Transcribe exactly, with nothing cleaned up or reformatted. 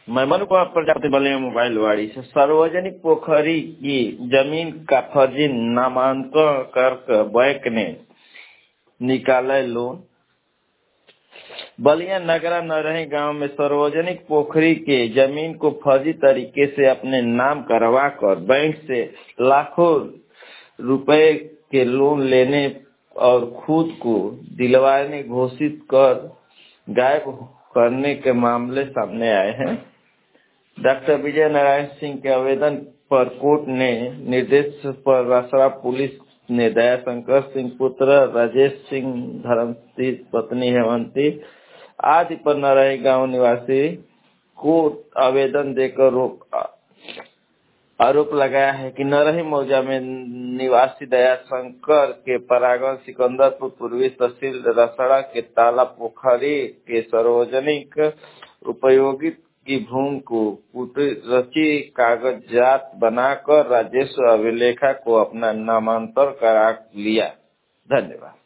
मैं मनु कुमार प्रजापति बलिया मोबाइल वाड़ी से सार्वजनिक पोखरी की जमीन का फर्जी नामांकन कर बैंक ने निकाला लोन। बलिया नगरा नरही गांव में सार्वजनिक पोखरी के जमीन को फर्जी तरीके से अपने नाम करवा कर बैंक से लाखों रुपए के लोन लेने और खुद को दिलवाने घोषित कर गायब करने के मामले सामने आए हैं। डॉक्टर विजय नारायण सिंह के आवेदन पर कोर्ट ने निर्देश पर रसड़ा पुलिस ने दयाशंकर सिंह पुत्र राजेश सिंह धर्मसिंह पत्नी हेमंती आदि पर नरही गांव निवासी को आवेदन देकर रोक आरोप लगाया है कि नरही मौजा में निवासी दयाशंकर के परागण सिकंदरपुर पूर्वी तहसील रसड़ा के ताला पोखरी के सार्वजनिक उपयोगी की भूमि को रची कागजात बनाकर राजस्व अभिलेखा को अपना नामांतर करा लिया। धन्यवाद।